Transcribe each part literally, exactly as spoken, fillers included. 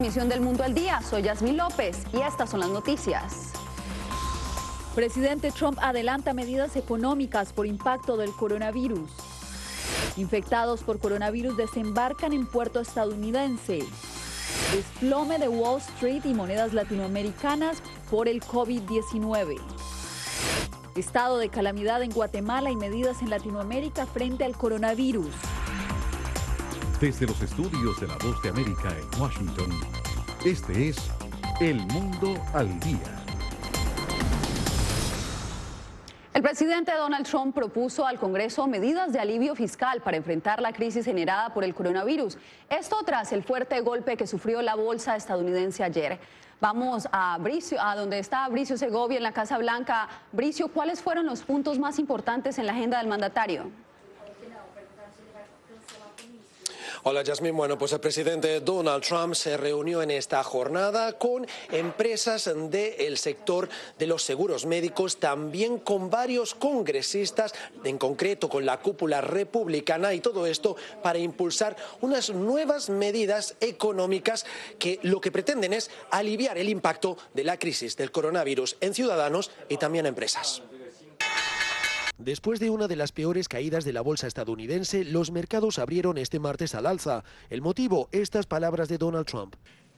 Misión del Mundo al Día, soy Yasmín López y estas son las noticias. Presidente Trump adelanta medidas económicas por impacto del coronavirus. Infectados por coronavirus desembarcan en puerto estadounidense. Desplome de Wall Street y monedas latinoamericanas por el COVID diecinueve. Estado de calamidad en Guatemala y medidas en Latinoamérica frente al coronavirus. Desde los estudios de La Voz de América en Washington, este es El Mundo al Día. El presidente Donald Trump propuso al Congreso medidas de alivio fiscal para enfrentar la crisis generada por el coronavirus. Esto tras el fuerte golpe que sufrió la bolsa estadounidense ayer. Vamos a Bricio, a donde está Bricio Segovia en la Casa Blanca. Bricio, ¿cuáles fueron los puntos más importantes en la agenda del mandatario? Hola, Yasmín. Bueno, pues el presidente Donald Trump se reunió en esta jornada con empresas del sector de los seguros médicos, también con varios congresistas, en concreto con la cúpula republicana, y todo esto para impulsar unas nuevas medidas económicas que lo que pretenden es aliviar el impacto de la crisis del coronavirus en ciudadanos y también empresas. Después de una de las peores caídas de la bolsa estadounidense, los mercados abrieron este martes al alza. El motivo, estas palabras de Donald Trump.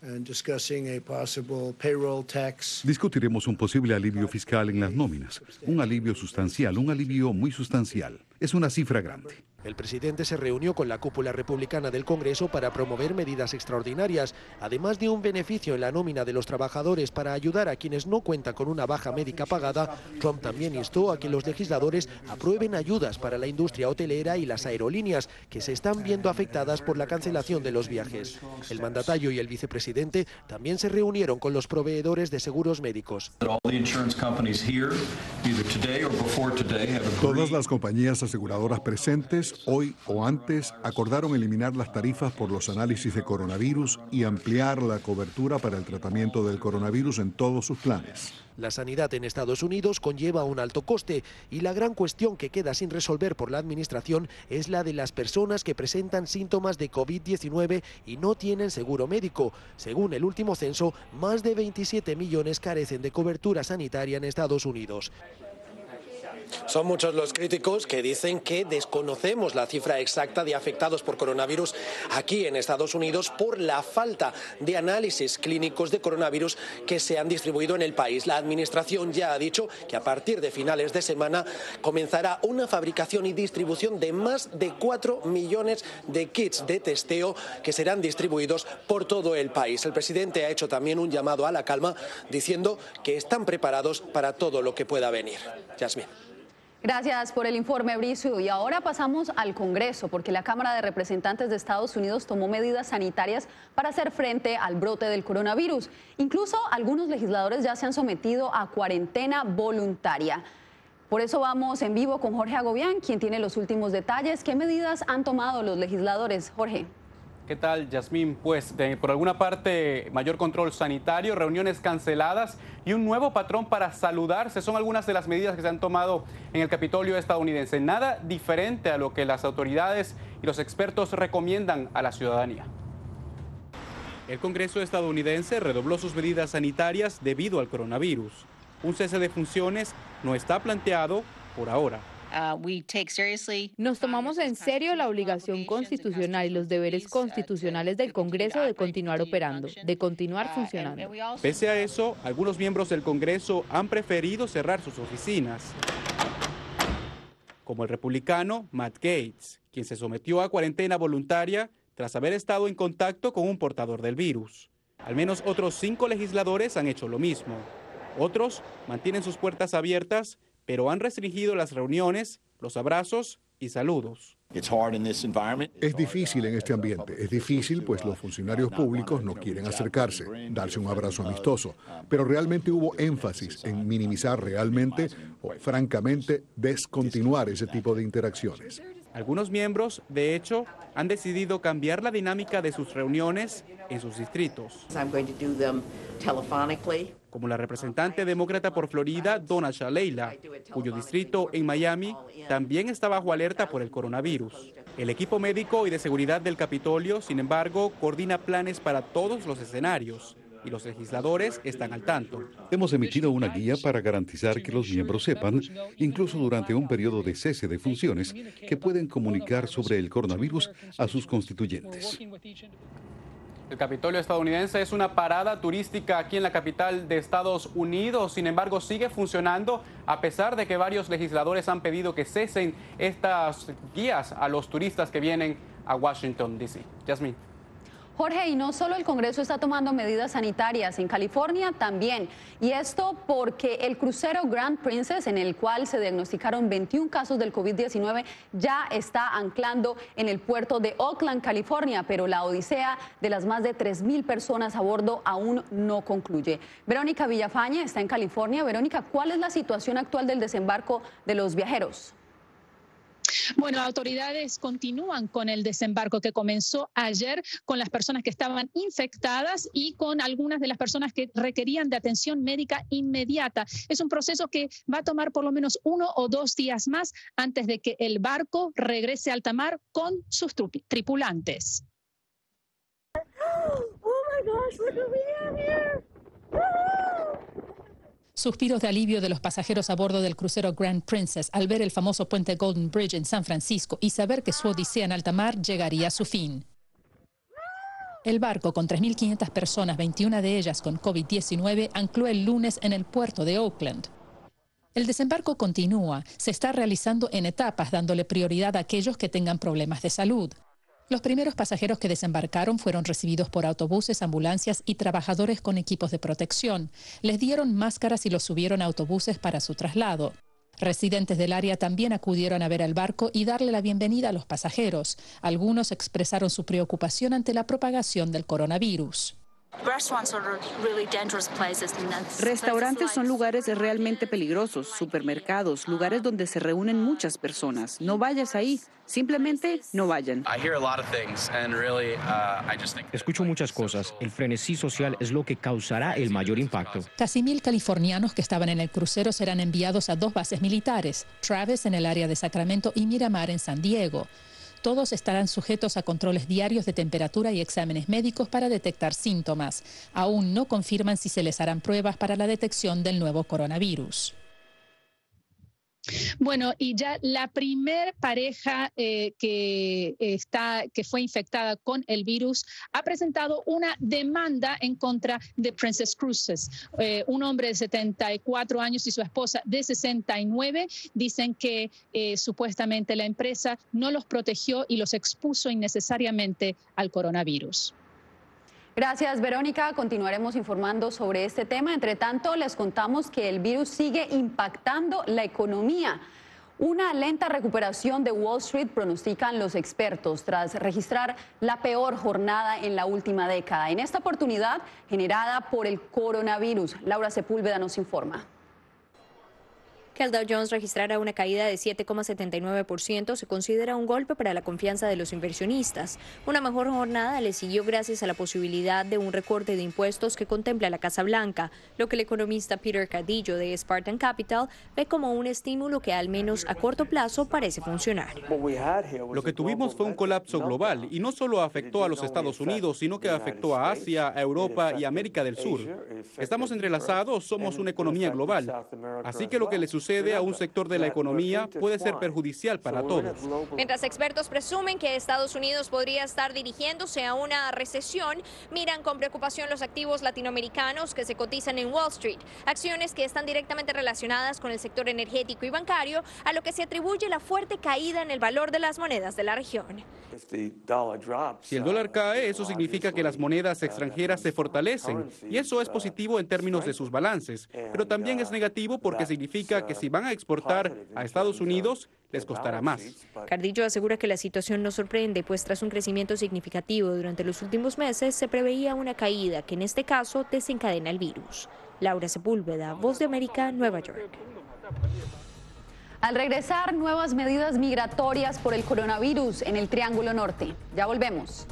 Discutiremos un posible alivio fiscal en las nóminas. Un alivio sustancial, un alivio muy sustancial. Es una cifra grande. El presidente se reunió con la cúpula republicana del Congreso para promover medidas extraordinarias, además de un beneficio en la nómina de los trabajadores para ayudar a quienes no cuentan con una baja médica pagada. Trump también instó a que los legisladores aprueben ayudas para la industria hotelera y las aerolíneas, que se están viendo afectadas por la cancelación de los viajes. El mandatario y el vicepresidente también se reunieron con los proveedores de seguros médicos. Todas las compañías aseguradoras presentes hoy o antes acordaron eliminar las tarifas por los análisis de coronavirus y ampliar la cobertura para el tratamiento del coronavirus en todos sus planes. La sanidad en Estados Unidos conlleva un alto coste y la gran cuestión que queda sin resolver por la administración es la de las personas que presentan síntomas de COVID diecinueve y no tienen seguro médico. Según el último censo, más de veintisiete millones carecen de cobertura sanitaria en Estados Unidos. Son muchos los críticos que dicen que desconocemos la cifra exacta de afectados por coronavirus aquí en Estados Unidos por la falta de análisis clínicos de coronavirus que se han distribuido en el país. La administración ya ha dicho que a partir de finales de semana comenzará una fabricación y distribución de más de cuatro millones de kits de testeo que serán distribuidos por todo el país. El presidente ha hecho también un llamado a la calma diciendo que están preparados para todo lo que pueda venir. Yasmín. Gracias por el informe, Bricio. Y ahora pasamos al Congreso, porque la Cámara de Representantes de Estados Unidos tomó medidas sanitarias para hacer frente al brote del coronavirus. Incluso algunos legisladores ya se han sometido a cuarentena voluntaria. Por eso vamos en vivo con Jorge Agobián, quien tiene los últimos detalles. ¿Qué medidas han tomado los legisladores, Jorge? ¿Qué tal, Yasmín? Pues de, por alguna parte, mayor control sanitario, reuniones canceladas y un nuevo patrón para saludarse. Son algunas de las medidas que se han tomado en el Capitolio estadounidense. Nada diferente a lo que las autoridades y los expertos recomiendan a la ciudadanía. El Congreso estadounidense redobló sus medidas sanitarias debido al coronavirus. Un cese de funciones no está planteado por ahora. Nos tomamos en serio la obligación constitucional y los deberes constitucionales del Congreso de continuar operando, de continuar funcionando. Pese a eso, algunos miembros del Congreso han preferido cerrar sus oficinas, como el republicano Matt Gaetz, quien se sometió a cuarentena voluntaria tras haber estado en contacto con un portador del virus. Al menos otros cinco legisladores han hecho lo mismo. Otros mantienen sus puertas abiertas, pero han restringido las reuniones, los abrazos y saludos. Es difícil en este ambiente, es difícil pues los funcionarios públicos no quieren acercarse, darse un abrazo amistoso, pero realmente hubo énfasis en minimizar realmente o francamente descontinuar ese tipo de interacciones. Algunos miembros, de hecho, han decidido cambiar la dinámica de sus reuniones en sus distritos. Como la representante demócrata por Florida, Donna Shalala, cuyo distrito en Miami también está bajo alerta por el coronavirus. El equipo médico y de seguridad del Capitolio, sin embargo, coordina planes para todos los escenarios y los legisladores están al tanto. Hemos emitido una guía para garantizar que los miembros sepan, incluso durante un periodo de cese de funciones, que pueden comunicar sobre el coronavirus a sus constituyentes. El Capitolio estadounidense es una parada turística aquí en la capital de Estados Unidos. Sin embargo, sigue funcionando a pesar de que varios legisladores han pedido que cesen estas guías a los turistas que vienen a Washington, D C Yasmín. Jorge, y no solo el Congreso está tomando medidas sanitarias, en California también. Y esto porque el crucero Grand Princess, en el cual se diagnosticaron veintiún casos del COVID diecinueve, ya está anclando en el puerto de Oakland, California, pero la odisea de las más de tres mil personas a bordo aún no concluye. Verónica Villafañe está en California. Verónica, ¿cuál es la situación actual del desembarco de los viajeros? Bueno, autoridades continúan con el desembarco que comenzó ayer con las personas que estaban infectadas y con algunas de las personas que requerían de atención médica inmediata. Es un proceso que va a tomar por lo menos uno o dos días más antes de que el barco regrese a alta mar con sus tripulantes. Oh my gosh, look what we have here. Suspiros de alivio de los pasajeros a bordo del crucero Grand Princess al ver el famoso puente Golden Bridge en San Francisco y saber que su odisea en alta mar llegaría a su fin. El barco, con tres mil quinientas personas, veintiuna de ellas con COVID diecinueve, ancló el lunes en el puerto de Oakland. El desembarco continúa, se está realizando en etapas, dándole prioridad a aquellos que tengan problemas de salud. Los primeros pasajeros que desembarcaron fueron recibidos por autobuses, ambulancias y trabajadores con equipos de protección. Les dieron máscaras y los subieron a autobuses para su traslado. Residentes del área también acudieron a ver el barco y darle la bienvenida a los pasajeros. Algunos expresaron su preocupación ante la propagación del coronavirus. Restaurantes son lugares realmente peligrosos, supermercados, lugares donde se reúnen muchas personas. No vayas ahí, simplemente no vayan. Escucho muchas cosas. El frenesí social es lo que causará el mayor impacto. Casi mil californianos que estaban en el crucero serán enviados a dos bases militares, Travis en el área de Sacramento y Miramar en San Diego. Todos estarán sujetos a controles diarios de temperatura y exámenes médicos para detectar síntomas. Aún no confirman si se les harán pruebas para la detección del nuevo coronavirus. Bueno, y ya la primer pareja eh, que, está, que fue infectada con el virus ha presentado una demanda en contra de Princess Cruises. Eh, un hombre de setenta y cuatro años y su esposa de sesenta y nueve dicen que eh, supuestamente la empresa no los protegió y los expuso innecesariamente al coronavirus. Gracias, Verónica. Continuaremos informando sobre este tema. Entre tanto, les contamos que el virus sigue impactando la economía. Una lenta recuperación de Wall Street pronostican los expertos tras registrar la peor jornada en la última década. En esta oportunidad, generada por el coronavirus. Laura Sepúlveda nos informa. Que el Dow Jones registrara una caída de siete coma setenta y nueve por ciento se considera un golpe para la confianza de los inversionistas. Una mejor jornada le siguió gracias a la posibilidad de un recorte de impuestos que contempla la Casa Blanca, lo que el economista Peter Cadillo de Spartan Capital ve como un estímulo que al menos a corto plazo parece funcionar. Lo que tuvimos fue un colapso global y no solo afectó a los Estados Unidos, sino que afectó a Asia, a Europa y a América del Sur. Estamos entrelazados, somos una economía global. Así que lo que le sucede sucede a un sector de la economía puede ser perjudicial para todos. Mientras expertos presumen que Estados Unidos podría estar dirigiéndose a una recesión, miran con preocupación los activos latinoamericanos que se cotizan en Wall Street, acciones que están directamente relacionadas con el sector energético y bancario, a lo que se atribuye la fuerte caída en el valor de las monedas de la región. Si el dólar cae, eso significa que las monedas extranjeras se fortalecen, y eso es positivo en términos de sus balances, pero también es negativo porque significa que si van a exportar a Estados Unidos, les costará más. Cardillo asegura que la situación no sorprende, pues tras un crecimiento significativo durante los últimos meses, se preveía una caída que en este caso desencadena el virus. Laura Sepúlveda, Voz de América, Nueva York. Al regresar, nuevas medidas migratorias por el coronavirus en el Triángulo Norte. Ya volvemos.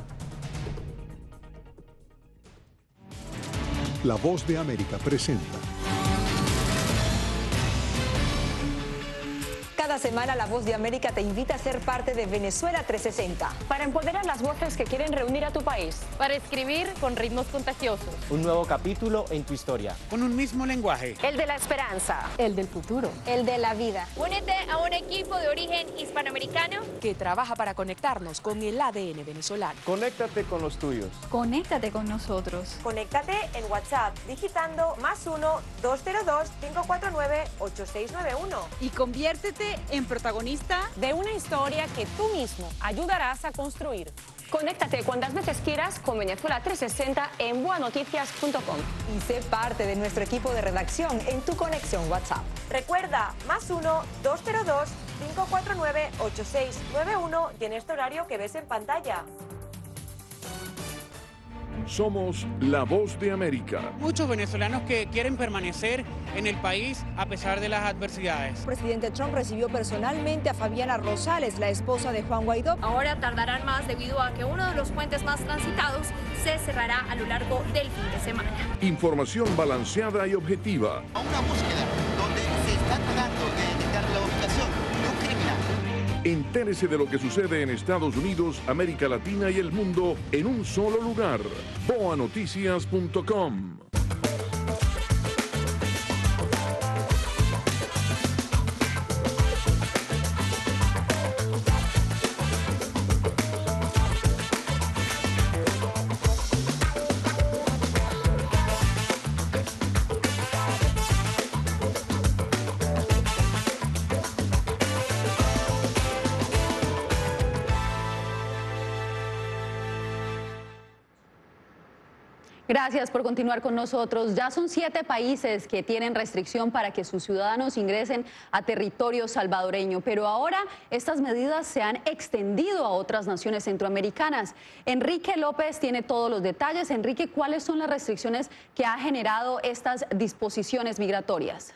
La Voz de América presenta. Cada Cada semana La Voz de América te invita a ser parte de Venezuela trescientos sesenta. Para empoderar las voces que quieren reunir a tu país. Para escribir con ritmos contagiosos. Un nuevo capítulo en tu historia. Con un mismo lenguaje. El de la esperanza. El del futuro. El de la vida. Únete a un equipo de origen hispanoamericano que trabaja para conectarnos con el A D N venezolano. Conéctate con los tuyos. Conéctate con nosotros. Conéctate en WhatsApp digitando más uno dos cero dos cinco cuatro nueve ocho seis nueve uno. Y conviértete en protagonista de una historia que tú mismo ayudarás a construir. Conéctate cuantas veces quieras con Venezuela trescientos sesenta en boa noticias punto com. Y sé parte de nuestro equipo de redacción en tu conexión WhatsApp. Recuerda, más uno dos cero dos cinco cuatro nueve ocho seis nueve uno y en este horario que ves en pantalla. Somos la voz de América. Muchos venezolanos que quieren permanecer en el país a pesar de las adversidades. El presidente Trump recibió personalmente a Fabiana Rosales, la esposa de Juan Guaidó. Ahora tardarán más debido a que uno de los puentes más transitados se cerrará a lo largo del fin de semana. Información balanceada y objetiva. A una búsqueda donde se está tratando de detectar la ubicación de un criminal. Entérese de lo que sucede en Estados Unidos, América Latina y el mundo en un solo lugar. boa noticias punto com. Gracias por continuar con nosotros. Ya son siete países que tienen restricción para que sus ciudadanos ingresen a territorio salvadoreño, pero ahora estas medidas se han extendido a otras naciones centroamericanas. Enrique López tiene todos los detalles. Enrique, ¿cuáles son las restricciones que ha generado estas disposiciones migratorias?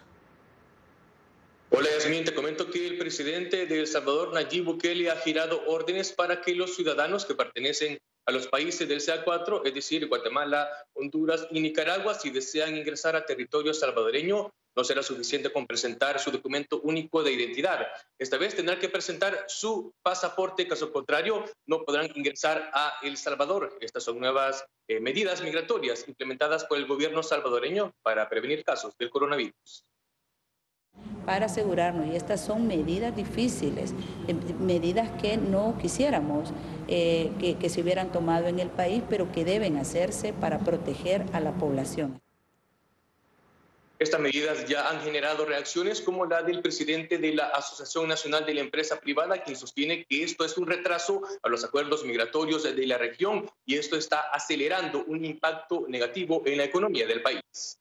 Hola Yasmín, te comento que el presidente de El Salvador, Nayib Bukele, ha girado órdenes para que los ciudadanos que pertenecen a los países del C A cuatro, es decir, Guatemala, Honduras y Nicaragua, si desean ingresar a territorio salvadoreño, no será suficiente con presentar su documento único de identidad. Esta vez tendrán que presentar su pasaporte, caso contrario, no podrán ingresar a El Salvador. Estas son nuevas eh, medidas migratorias implementadas por el gobierno salvadoreño para prevenir casos del coronavirus. Para asegurarnos, y estas son medidas difíciles, medidas que no quisiéramos eh, que, que se hubieran tomado en el país, pero que deben hacerse para proteger a la población. Estas medidas ya han generado reacciones como la del presidente de la Asociación Nacional de la Empresa Privada, quien sostiene que esto es un retraso a los acuerdos migratorios de la región y esto está acelerando un impacto negativo en la economía del país.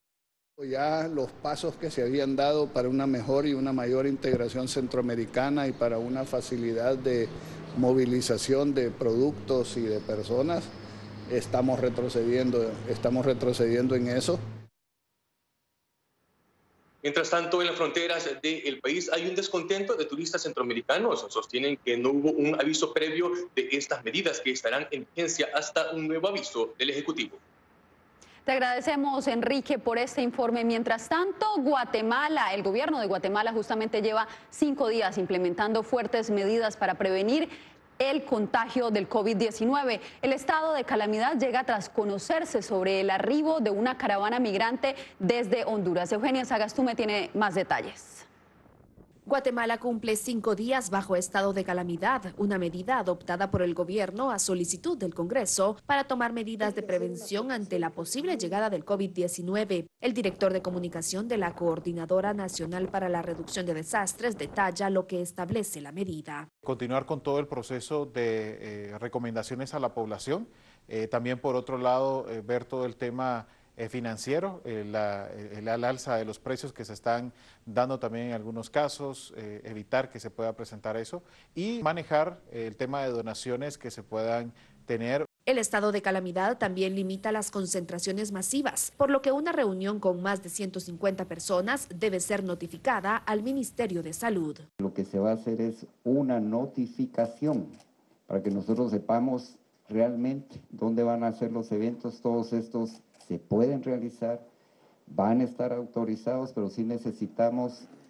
Ya los pasos que se habían dado para una mejor y una mayor integración centroamericana y para una facilidad de movilización de productos y de personas, estamos retrocediendo, estamos retrocediendo en eso. Mientras tanto, en las fronteras del país hay un descontento de turistas centroamericanos. Sostienen que no hubo un aviso previo de estas medidas que estarán en vigencia hasta un nuevo aviso del Ejecutivo. Te agradecemos, Enrique, por este informe. Mientras tanto, Guatemala, el gobierno de Guatemala justamente lleva cinco días implementando fuertes medidas para prevenir el contagio del COVID diecinueve. El estado de calamidad llega tras conocerse sobre el arribo de una caravana migrante desde Honduras. Eugenia Sagastume tiene más detalles. Guatemala cumple cinco días bajo estado de calamidad, una medida adoptada por el gobierno a solicitud del Congreso para tomar medidas de prevención ante la posible llegada del COVID diecinueve. El director de comunicación de la Coordinadora Nacional para la Reducción de Desastres detalla lo que establece la medida. Continuar con todo el proceso de eh, recomendaciones a la población, eh, también por otro lado eh, ver todo el tema Eh, financiero, eh, la, el, el alza de los precios que se están dando también en algunos casos, eh, evitar que se pueda presentar eso y manejar eh, el tema de donaciones que se puedan tener. El estado de calamidad también limita las concentraciones masivas, por lo que una reunión con más de ciento cincuenta personas debe ser notificada al Ministerio de Salud. Lo que se va a hacer es una notificación para que nosotros sepamos realmente dónde van a ser los eventos. Todos estos se pueden realizar, van a estar autorizados, pero sí necesitamos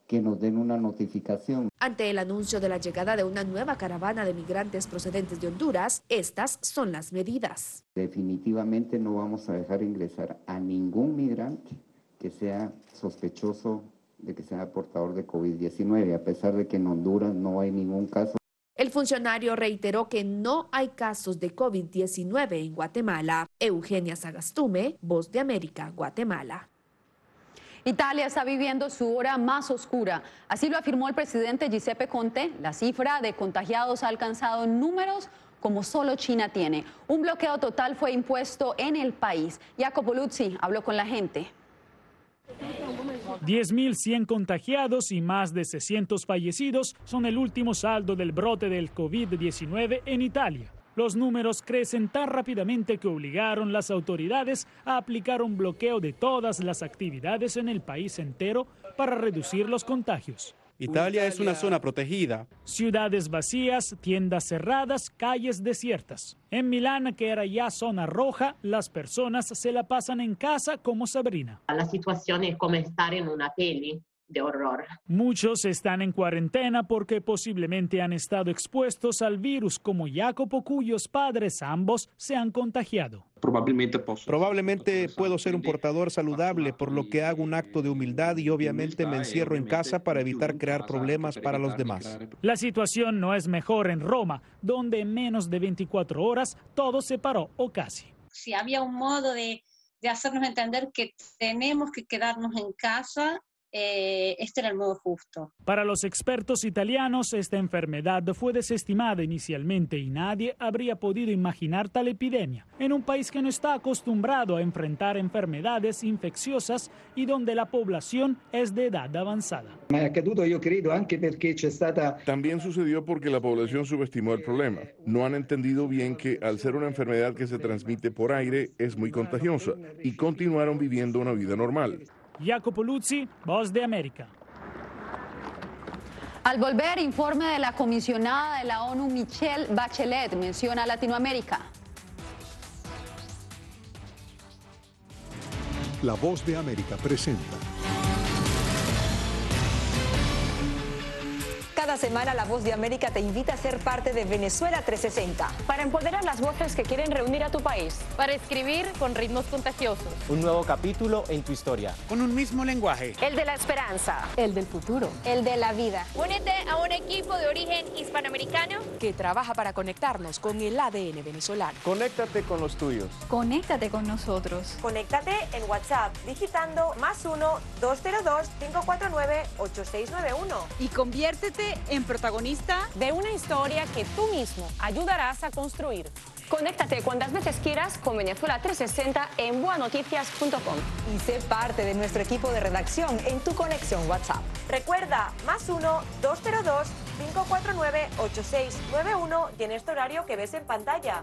que nos den una notificación. Ante el anuncio de la llegada de una nueva caravana de migrantes procedentes de Honduras, estas son las medidas. Definitivamente no vamos a dejar ingresar a ningún migrante que sea sospechoso de que sea portador de COVID diecinueve, a pesar de que en Honduras no hay ningún caso. El funcionario reiteró que no hay casos de COVID diecinueve en Guatemala. Eugenia Sagastume, Voz de América, Guatemala. Italia está viviendo su hora más oscura. Así lo afirmó el presidente Giuseppe Conte. La cifra de contagiados ha alcanzado números como solo China tiene. Un bloqueo total fue impuesto en el país. Jacopo Luzzi habló con la gente. diez mil cien contagiados y más de seiscientos fallecidos son el último saldo del brote del COVID diecinueve en Italia. Los números crecen tan rápidamente que obligaron las autoridades a aplicar un bloqueo de todas las actividades en el país entero para reducir los contagios. Italia es una zona protegida. Ciudades vacías, tiendas cerradas, calles desiertas. En Milán, que era ya zona roja, las personas se la pasan en casa como Sabrina. La situación es como estar en una peli de horror. Muchos están en cuarentena porque posiblemente han estado expuestos al virus, como Jacopo, cuyos padres ambos se han contagiado. Probablemente, Probablemente puedo ser un portador saludable, por lo que hago un acto de humildad y obviamente me encierro en casa para evitar crear problemas para los demás. La situación no es mejor en Roma, donde en menos de veinticuatro horas todo se paró o casi. Si había un modo de, de hacernos entender que tenemos que quedarnos en casa, Eh, este era el modo justo. Para los expertos italianos, esta enfermedad fue desestimada inicialmente y nadie habría podido imaginar tal epidemia en un país que no está acostumbrado a enfrentar enfermedades infecciosas y donde la población es de edad avanzada. También sucedió porque la población subestimó el problema. No han entendido bien que al ser una enfermedad que se transmite por aire es muy contagiosa y continuaron viviendo una vida normal. Jacopo Luzzi, Voz de América. Al volver, informe de la comisionada de la ONU, Michelle Bachelet, menciona a Latinoamérica. La Voz de América presenta. Cada semana La Voz de América te invita a ser parte de Venezuela trescientos sesenta. Para empoderar las voces que quieren reunir a tu país. Para escribir con ritmos contagiosos. Un nuevo capítulo en tu historia. Con un mismo lenguaje. El de la esperanza. El del futuro. El de la vida. Únete a un equipo de origen hispanoamericano que trabaja para conectarnos con el A D N venezolano. Conéctate con los tuyos. Conéctate con nosotros. Conéctate en WhatsApp digitando más uno, dos cero dos, cinco cuatro nueve, ocho seis nueve uno. Y conviértete en protagonista de una historia que tú mismo ayudarás a construir. Conéctate cuantas veces quieras con Venezuela trescientos sesenta en boa noticias punto com. Y sé parte de nuestro equipo de redacción en tu conexión WhatsApp. Recuerda, más uno, dos cero dos, cinco cuatro nueve, ocho seis nueve uno y en este horario que ves en pantalla.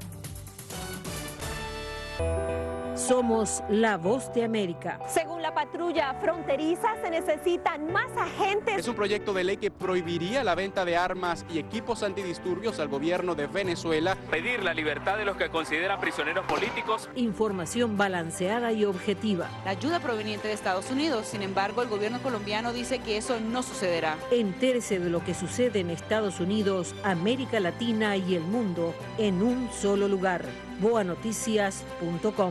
Somos la Voz de América. Según la patrulla fronteriza, se necesitan más agentes. Es un proyecto de ley que prohibiría la venta de armas y equipos antidisturbios al gobierno de Venezuela. Pedir la libertad de los que consideran prisioneros políticos. Información balanceada y objetiva. La ayuda proveniente de Estados Unidos, sin embargo, el gobierno colombiano dice que eso no sucederá. Entérese de lo que sucede en Estados Unidos, América Latina y el mundo en un solo lugar. boa noticias punto com.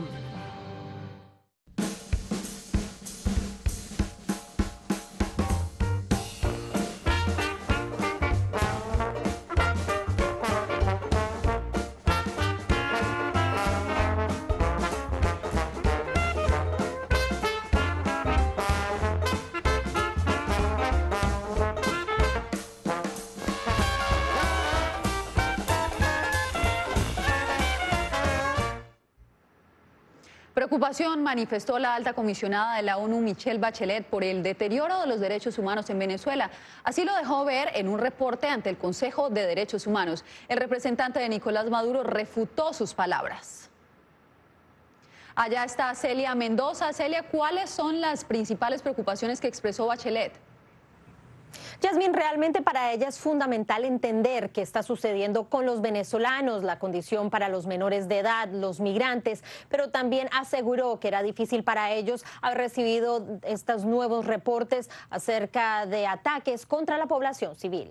Preocupación manifestó la alta comisionada de la ONU, Michelle Bachelet, por el deterioro de los derechos humanos en Venezuela. Así lo dejó ver en un reporte ante el Consejo de Derechos Humanos. El representante de Nicolás Maduro refutó sus palabras. Allá está Celia Mendoza. Celia, ¿cuáles son las principales preocupaciones que expresó Bachelet? Yasmín, realmente para ella es fundamental entender qué está sucediendo con los venezolanos, la condición para los menores de edad, los migrantes, pero también aseguró que era difícil para ellos haber recibido estos nuevos reportes acerca de ataques contra la población civil.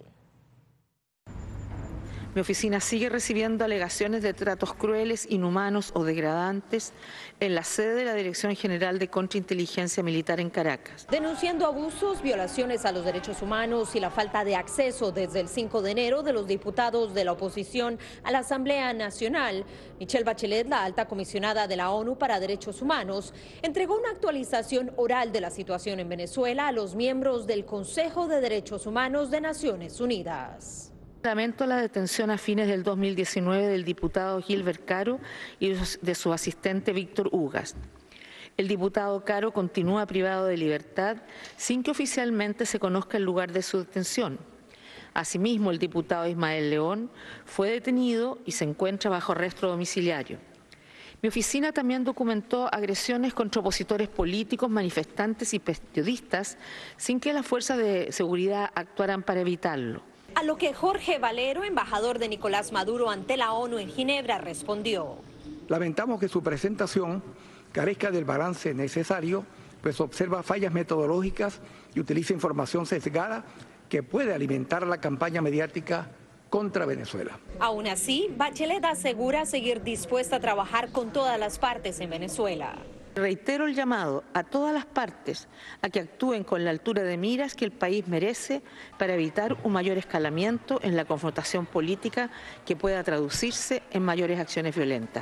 Mi oficina sigue recibiendo alegaciones de tratos crueles, inhumanos o degradantes en la sede de la Dirección General de Contrainteligencia Militar en Caracas. Denunciando abusos, violaciones a los derechos humanos y la falta de acceso desde el cinco de enero de los diputados de la oposición a la Asamblea Nacional, Michelle Bachelet, la alta comisionada de la ONU para Derechos Humanos, entregó una actualización oral de la situación en Venezuela a los miembros del Consejo de Derechos Humanos de Naciones Unidas. Lamento la detención a fines del dos mil diecinueve del diputado Gilbert Caro y de su asistente Víctor Ugas. El diputado Caro continúa privado de libertad sin que oficialmente se conozca el lugar de su detención. Asimismo, el diputado Ismael León fue detenido y se encuentra bajo arresto domiciliario. Mi oficina también documentó agresiones contra opositores políticos, manifestantes y periodistas sin que las fuerzas de seguridad actuaran para evitarlo. A lo que Jorge Valero, embajador de Nicolás Maduro ante la ONU en Ginebra, respondió. Lamentamos que su presentación carezca del balance necesario, pues observa fallas metodológicas y utiliza información sesgada que puede alimentar la campaña mediática contra Venezuela. Aún así, Bachelet asegura seguir dispuesta a trabajar con todas las partes en Venezuela. Reitero el llamado a todas las partes a que actúen con la altura de miras que el país merece para evitar un mayor escalamiento en la confrontación política que pueda traducirse en mayores acciones violentas.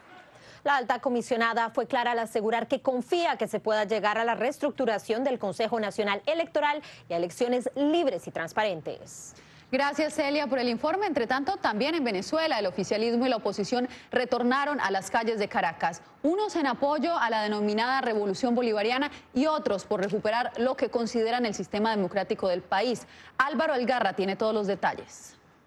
La alta comisionada fue clara al asegurar que confía que se pueda llegar a la reestructuración del Consejo Nacional Electoral y a elecciones libres y transparentes. Gracias, Celia, por el informe. Entre tanto, también en Venezuela, el oficialismo y la oposición retornaron a las calles de Caracas, unos en apoyo a la denominada Revolución Bolivariana y otros por recuperar lo que consideran el sistema democrático del país. Álvaro Algarra tiene todos los detalles.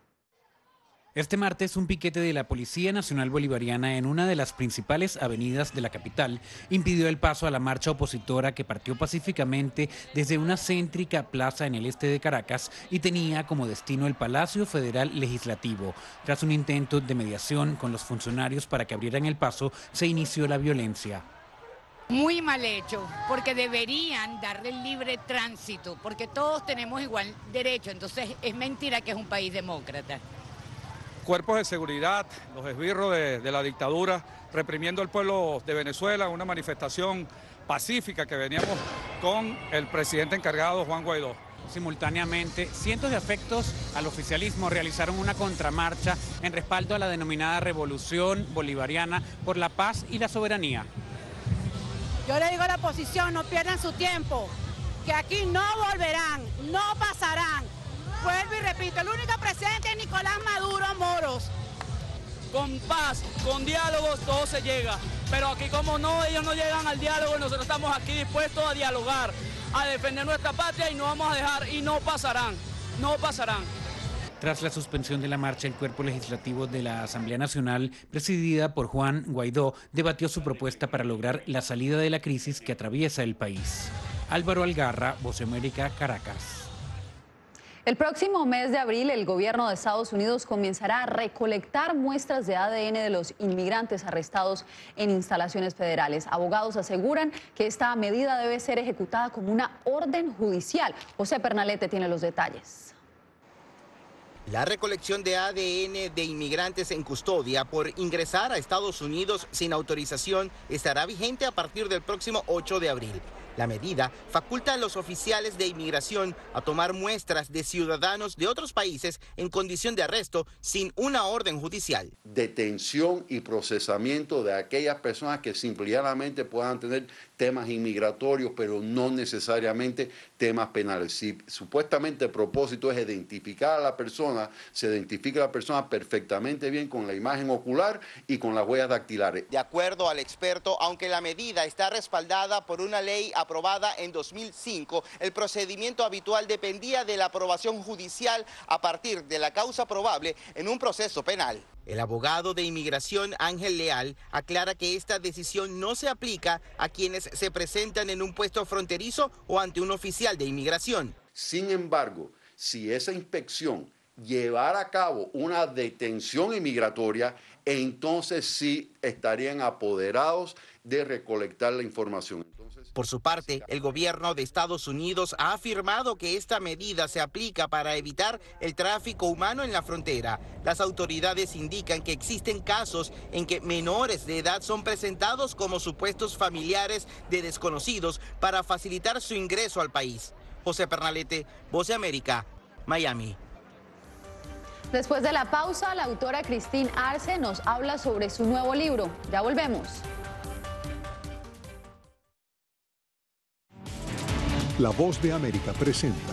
Este martes, un piquete de la Policía Nacional Bolivariana en una de las principales avenidas de la capital impidió el paso a la marcha opositora que partió pacíficamente desde una céntrica plaza en el este de Caracas y tenía como destino el Palacio Federal Legislativo. Tras un intento de mediación con los funcionarios para que abrieran el paso, se inició la violencia. Muy mal hecho, porque deberían darle libre tránsito, porque todos tenemos igual derecho, entonces es mentira que es un país demócrata. Cuerpos de seguridad, los esbirros de, de la dictadura, reprimiendo al pueblo de Venezuela, una manifestación pacífica que veníamos con el presidente encargado, Juan Guaidó. Simultáneamente, cientos de afectos al oficialismo realizaron una contramarcha en respaldo a la denominada Revolución Bolivariana por la paz y la soberanía. Yo le digo a la oposición, no pierdan su tiempo, que aquí no volverán, no pasarán. Vuelvo y repito, el único presidente es Nicolás Maduro Moros. Con paz, con diálogos, todo se llega. Pero aquí como no, ellos no llegan al diálogo, nosotros estamos aquí dispuestos a dialogar, a defender nuestra patria y no vamos a dejar, y no pasarán, no pasarán. Tras la suspensión de la marcha, el cuerpo legislativo de la Asamblea Nacional, presidida por Juan Guaidó, debatió su propuesta para lograr la salida de la crisis que atraviesa el país. Álvaro Algarra, Voz de América, Caracas. El próximo mes de abril, el gobierno de Estados Unidos comenzará a recolectar muestras de A D N de los inmigrantes arrestados en instalaciones federales. Abogados aseguran que esta medida debe ser ejecutada como una orden judicial. José Pernalete tiene los detalles. La recolección de A D N de inmigrantes en custodia por ingresar a Estados Unidos sin autorización estará vigente a partir del próximo ocho de abril. La medida faculta a los oficiales de inmigración a tomar muestras de ciudadanos de otros países en condición de arresto sin una orden judicial. Detención y procesamiento de aquellas personas que simplemente puedan tener temas inmigratorios, pero no necesariamente temas penales. Si supuestamente el propósito es identificar a la persona, se identifica a la persona perfectamente bien con la imagen ocular y con las huellas dactilares. De acuerdo al experto, aunque la medida está respaldada por una ley aprobada en dos mil cinco, el procedimiento habitual dependía de la aprobación judicial a partir de la causa probable en un proceso penal. El abogado de inmigración Ángel Leal aclara que esta decisión no se aplica a quienes se presentan en un puesto fronterizo o ante un oficial de inmigración. Sin embargo, si esa inspección llevara a cabo una detención inmigratoria, entonces sí estarían apoderados de recolectar la información. Entonces, por su parte, el gobierno de Estados Unidos ha afirmado que esta medida se aplica para evitar el tráfico humano en la frontera. Las autoridades indican que existen casos en que menores de edad son presentados como supuestos familiares de desconocidos para facilitar su ingreso al país. José Pernalete, Voz de América, Miami. Después de la pausa, la autora Christine Arce nos habla sobre su nuevo libro. Ya volvemos. La Voz de América presenta.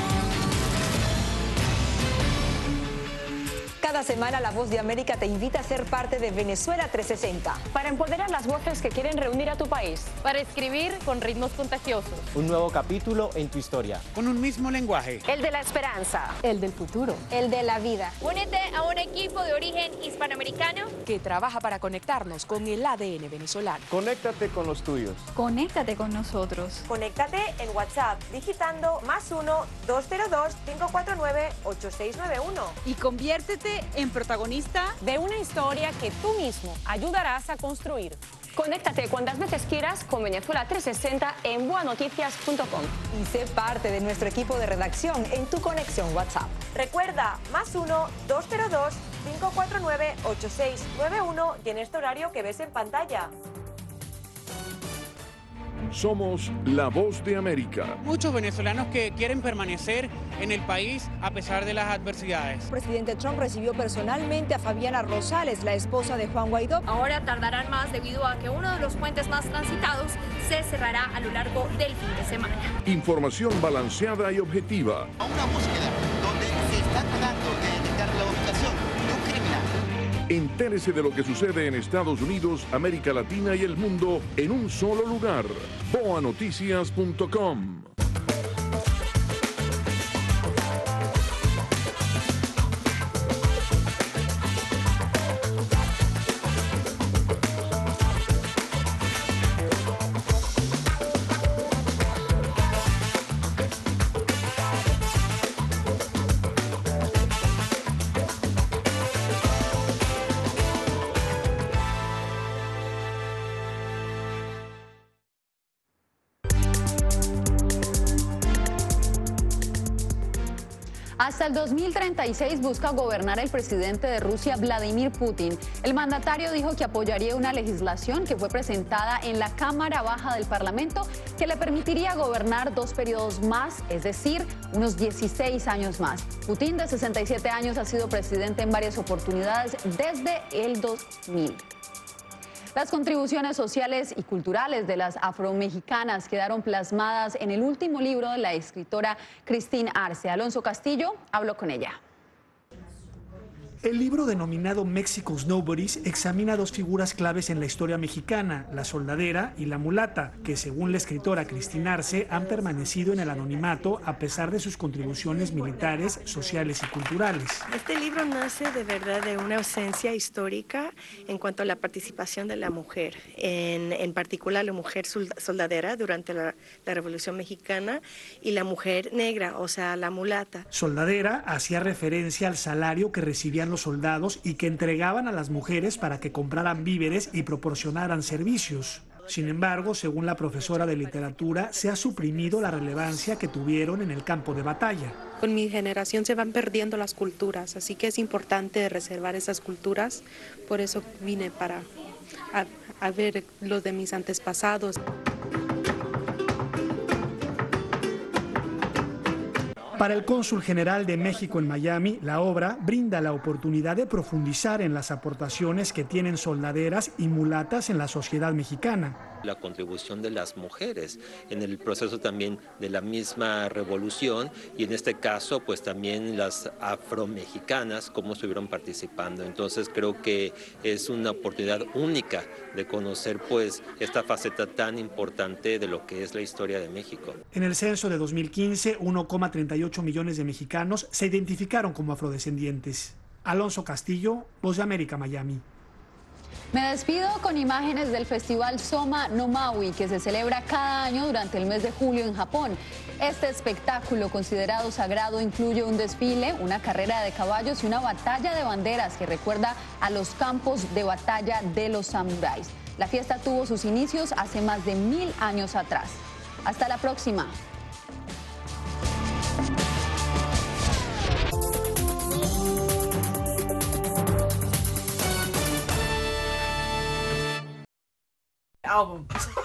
Cada semana La Voz de América te invita a ser parte de Venezuela trescientos sesenta. Para empoderar las voces que quieren reunir a tu país. Para escribir con ritmos contagiosos. Un nuevo capítulo en tu historia. Con un mismo lenguaje. El de la esperanza. El del futuro. El de la vida. Únete a un equipo de origen hispanoamericano que trabaja para conectarnos con el A D N venezolano. Conéctate con los tuyos. Conéctate con nosotros. Conéctate en WhatsApp digitando más uno, dos cero dos, cinco cuatro nueve, ocho seis nueve uno. Y conviértete en protagonista de una historia que tú mismo ayudarás a construir. Conéctate cuantas veces quieras con Venezuela trescientos sesenta en boa noticias punto com. Y sé parte de nuestro equipo de redacción en tu conexión WhatsApp. Recuerda, más uno, dos cero dos, cinco cuatro nueve, ocho seis nueve uno y en este horario que ves en pantalla. Somos La Voz de América. Muchos venezolanos que quieren permanecer en el país a pesar de las adversidades. El presidente Trump recibió personalmente a Fabiana Rosales, la esposa de Juan Guaidó. Ahora tardarán más debido a que uno de los puentes más transitados se cerrará a lo largo del fin de semana. Información balanceada y objetiva. A una búsqueda donde se está tratando de detectar la ubicación de un criminal. Entérese de lo que sucede en Estados Unidos, América Latina y el mundo en un solo lugar. boa noticias punto com. Hasta el dos mil treinta y seis busca gobernar el presidente de Rusia, Vladimir Putin. El mandatario dijo que apoyaría una legislación que fue presentada en la Cámara Baja del Parlamento que le permitiría gobernar dos periodos más, es decir, unos dieciséis años más. Putin, de sesenta y siete años, ha sido presidente en varias oportunidades desde el dos mil. Las contribuciones sociales y culturales de las afromexicanas quedaron plasmadas en el último libro de la escritora Christine Arce. Alonso Castillo habló con ella. El libro denominado Mexico's Nobodies examina dos figuras claves en la historia mexicana, la soldadera y la mulata, que según la escritora Christine Arce han permanecido en el anonimato a pesar de sus contribuciones militares, sociales y culturales. Este libro nace de verdad de una ausencia histórica en cuanto a la participación de la mujer, en, en particular la mujer soldadera durante la, la Revolución Mexicana y la mujer negra, o sea, la mulata. Soldadera hacía referencia al salario que recibían los soldados y que entregaban a las mujeres para que compraran víveres y proporcionaran servicios. Sin embargo, según la profesora de literatura, se ha suprimido la relevancia que tuvieron en el campo de batalla. Con mi generación se van perdiendo las culturas, así que es importante reservar esas culturas. Por eso vine para a, a ver lo de mis antepasados. Para el cónsul general de México en Miami, la obra brinda la oportunidad de profundizar en las aportaciones que tienen soldaderas y mulatas en la sociedad mexicana. La contribución de las mujeres en el proceso también de la misma revolución y en este caso pues también las afromexicanas cómo estuvieron participando. Entonces creo que es una oportunidad única de conocer pues esta faceta tan importante de lo que es la historia de México. En el censo de dos mil quince, uno coma treinta y ocho millones de mexicanos se identificaron como afrodescendientes. Alonso Castillo, Voz de América, Miami. Me despido con imágenes del festival Soma no Maui, que se celebra cada año durante el mes de julio en Japón. Este espectáculo, considerado sagrado, incluye un desfile, una carrera de caballos y una batalla de banderas que recuerda a los campos de batalla de los samuráis. La fiesta tuvo sus inicios hace más de mil años atrás. Hasta la próxima. Album.